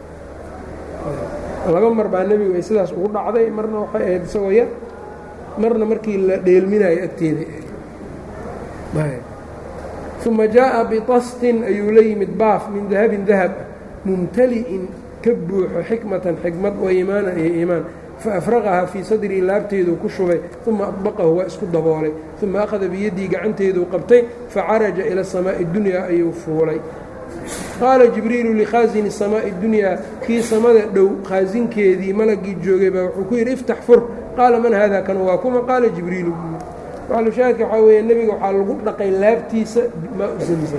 laba mar baa nebigu ay sidaas ugu dhacday marna waxay ahayd isagoo yar marna markii la dheelminayo agteeday ahayd uma jaaءa bitastin ayuu la yimid baaf min dahabin dahab mumtali'in ka buuxo xikmatan xikmad wa iimaanan iyo iimaan faafraqahaa fii sadrii laabteeduu ku shubay uma adbaqahu waa isku daboolay uma akhada biyaddii gacanteeduu qabtay facaraja ila samaa'i dunyaa ayuu fuulay qaala jibriilu likhaasini samaa'i dunyaa kii samada dhow khaasinkeedii malagii joogay baa wuxuu ku yidhi iftax fur qaala man haadaa kan waa kuma qaala jibriilu maxalushaahidka waxaa weeye nebiga waxaa lagu dhaqay laabtiisa maa u zamzam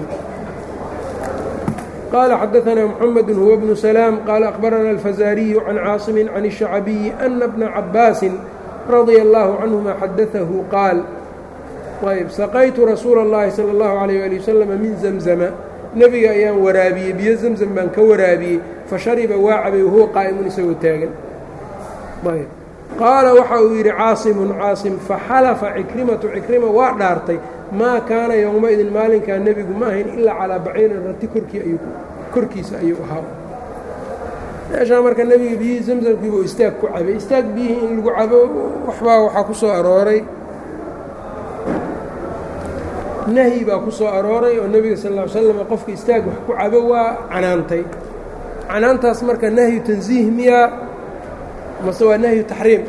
qaala xadaanaa muxamedu huwa bnu salaam qaala akhbaranaa alfazaariyu can caasimin can الshacbiyi ana bna cabaasin radia allaahu canhuma xadaahu qaal ayb saqaytu rasuula اllahi salى اllahu alayh ali wasalama min zamzama nebiga ayaan waraabiyey biyo zamzam baan ka waraabiyey fashariba waa cabay wahuwa qaa'imun isagoo taagan ayb qaala waxa uu yidhi caasimun caasim faxalafa cikrimatu cikrima waa dhaartay maa kaana yowmaidin maalinkaa nebigu ma ahayn ilaa calaa baciirin rati korkiisa ayuu ahaa meeshaa marka nebiga biyihii zamzamkiibuu istaag ku cabay. istaag biyihii in lagu cabo waxaa ku soo arooray nahyi baa ku soo arooray oo nebiga sal ll ly slam qofka istaag wax ku cabo waa canaantay. canaantaas marka nahyu tansiih miyaa mase waa nahyu taxriim?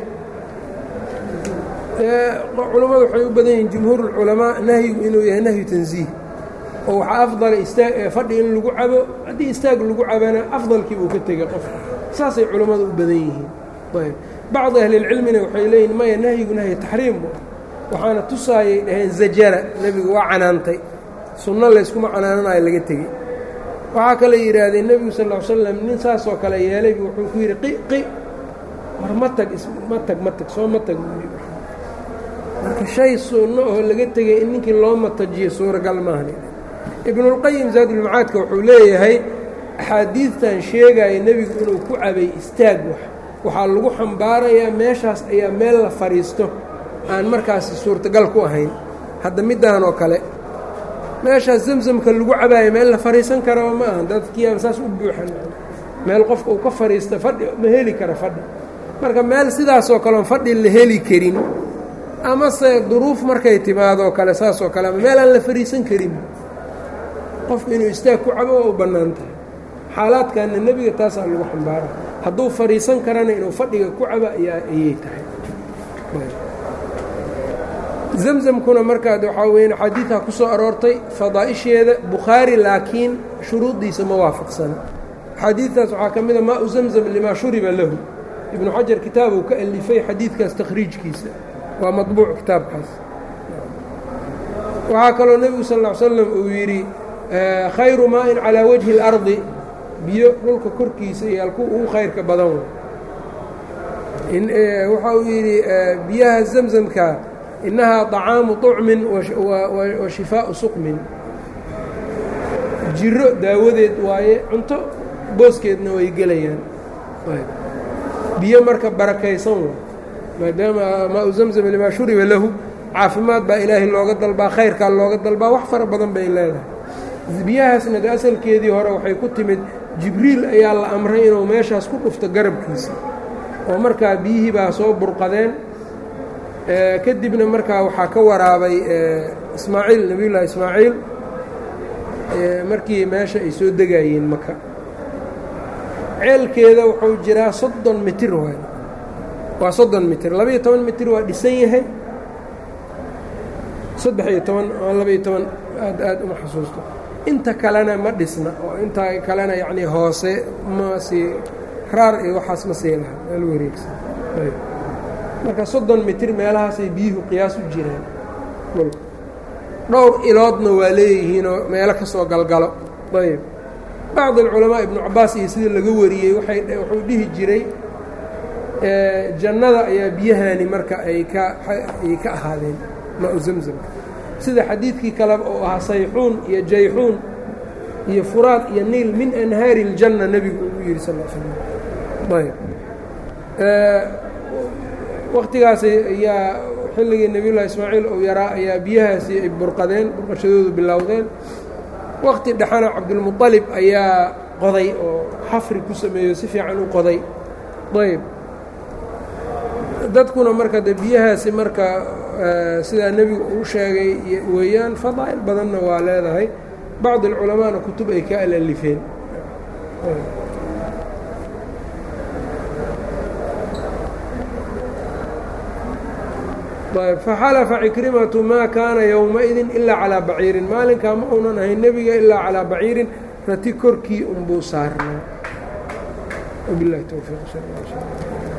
culammadu waxay u badan yihiin jumhuur ulculamaa nahyigu inuu yahay nahyu tansiih oo waxaa afdala fadhi in lagu cabo. haddii istaag lagu cabana afdalkii buu ka tegay qofka. saasay culammadu u badan yihiin. ayb bacdi ahlilcilmina waxay leeyihin maya nahyigu nahyu taxriim waxaana tusaayay dhaheen zajara nebigu waa canaantay, sunno layskuma canaananayo laga tegey. waxaa kale yidhaahdeen nebigu sal ll slam nin saasoo kale yeelaybu wuxuu ku yidhi qi war ma tag soo ma tag. marka shay sunno oo laga tegay in ninkii loo matajiyo suuragal maahan. ibnulqayim zaadulmacaadka wuxuu leeyahay axaadiidtan sheegaya nebigu inuu ku cabay istaag waxaa lagu xambaarayaa meeshaas ayaa meel la fadhiisto aan markaasi suurtagal ku ahayn. hadda middaan oo kale meeshaas zamsamka lagu cabaayo meel la fadhiisan karaba ma aha. dadkiiaba saas u buuxan meel qofka uu ka fadhiista fadhi ma heli kara fadhi. marka meel sidaasoo kaleon fadhi la heli karin amase duruuf markay timaadoo kale saasoo kale ama meel aan la fadhiisan karin qofku inuu istaag ku cabo waa u bannaan tahay. xaalaadkanna nebiga taasaa lagu xambaara. hadduu fadhiisan karana inuu fadhiga ku cabo ayay tahay. zamzamkuna markaad waxaa weyn xadiidkaa ku soo aroortay fadaa'isheeda bukhaari laakiin shuruuddiisa ma waafaqsana. xadiidtaas waxaa ka mida maa u zamzam limaa shuriba lahu. ibnu xajar kitaabuu ka alifay xadiidkaas takhriijkiisa waa maطbuuc kitaabkaas. waxaa kaloo nebigu sal ll ly slam uu yidhi khayru maa'in calaa wajhi اlardi biyo dhulka korkiisa iyo halkuu ugu khayrka badan waxa uu yidhi biyaha zamzamka innahaa طacaamu طucmin wa shifaaءu suqmin. jiro daawadeed waaye cunto booskeedna way gelayaan. biyo marka barakaysan wa maadaama maa-u zamzam limaa shuriba lahu caafimaad baa ilaahay looga dalbaa, khayrkaa looga dalbaa, wax fara badan bay leedahay. biyahaasna de asalkeedii hore waxay ku timid jibriil ayaa la amray inuu meeshaas ku dhufto garabkiisa oo markaa biyihii baa soo burqadeen. kadibna markaa waxaa ka waraabay ismaaciil nebiyullaahi ismaaciil markii meesha ay soo degaayeen maka. ceelkeeda wuxuu jiraa 30 mitir waa 30 mitir. 12 mitir waa dhisan yahay, 13 aad uma xasuusto. inta kalena ma dhisna oo inta kalena yacnii hoose ma sii raar iyo waxaas ma sii laha meel wareegsan. marka 30 mitir meelahaasay biyuhu qiyaas u jiraan. dhowr iloodna waa leeyihiinoo meelo ka soo galgalo. ayb bacd alculamaa ibnu cabaas iyo sidii laga wariyey wuxuu dhihi jiray jannada ayaa biyahani marka ay ka ahaadeen maa-u zamzamka, sida xadiidkii kaleba oo ahaa sayxuun iyo jayxuun iyo furaad iyo niil min anhaari اljanna nebigu uu yidhi sal slam. ayb waqtigaas ayaa xilligii nebiyullahi ismaaciil uu yaraa ayaa biyahaasi ay burqadeen, burqashadoodu bilowdeen. waqti dhexana cabdulmuطalib ayaa qoday oo xafri ku sameeyo si fiican u qoday. ayb dadkuna marka de biyahaasi marka sidaa nebigu uu sheegay weeyaan. fadaa'il badanna waa leedahay. bacd alculamaana kutub ay ka alifeen. faxalafa cikrimatu maa kaana yowmaidin ilaa calaa baciirin. maalinkaa ma uunan ahayn nebiga ilaa calaa baciirin, rati korkii unbuu saarnaa. wabilahi towfiiq.